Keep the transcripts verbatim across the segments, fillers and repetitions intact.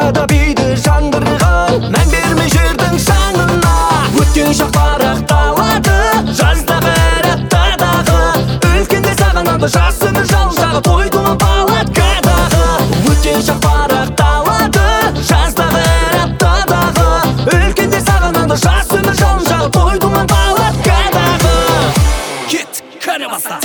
далада биді жаңғырған, мән бермей жердің шаңына. Өткен шақтар ақталады жаздағы әр-аптадағы, үлкендер сағынады жас өмір жалын жағы, той думан палаткадағы. Өткен шақтар ақталады жаздағы әр-аптадағы, үлкендер сағынады жас өмір жалын жағы, той думан палаткадағы. Кет, кәне баста.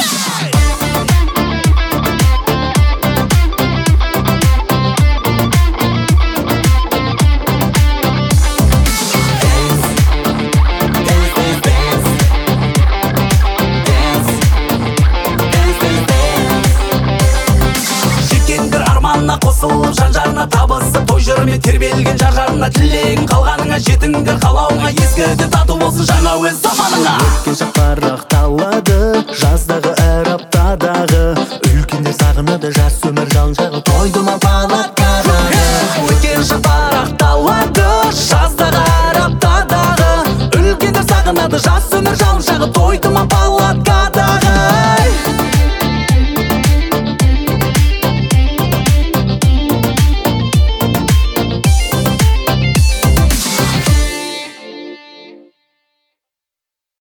Қосылып жан-жарына табысып, той жүрме тербелген жар-жарына, тілегің қалғаныңа жетіңдер қалауыңа, ескіде тату болсын жаңа өз